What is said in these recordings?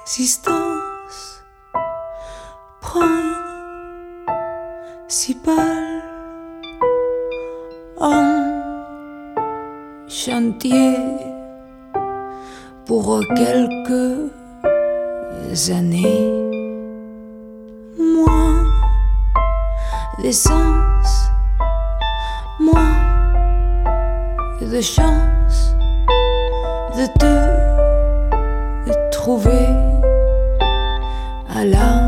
Existence principale en chantier pour quelques années. Moins d'essence, moins de chance de te trouver à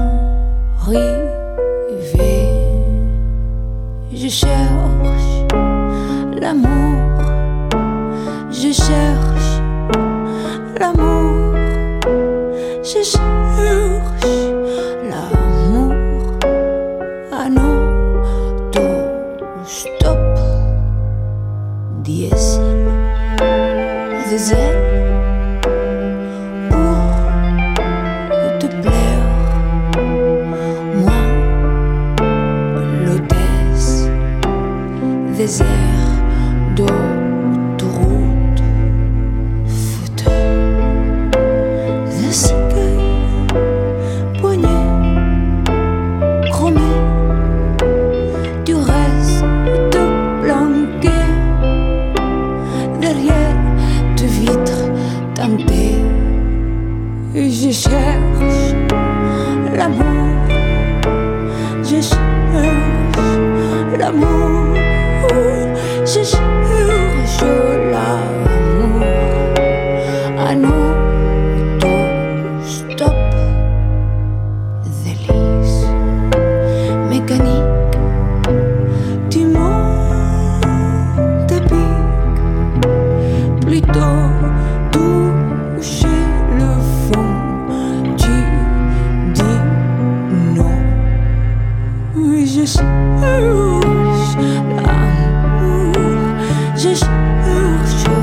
l'arrivée. Je cherche l'amour, je cherche l'amour, je cherche l'amour à non-stop. Diesel, des ailes pour te plaire. Moi, l'hôtesse des airs d'autoroute, fauteuil de ciguë, poignet chromé, du reste planqué derrière de vitres teintées. Je cherche l'amour, je cherche l'amour, je cherche l'amour à non-stop. Délice mécanique du monde à pic, plutôt toucher le fond. Tu dis non. Oui, je cherche l'amour, je cherche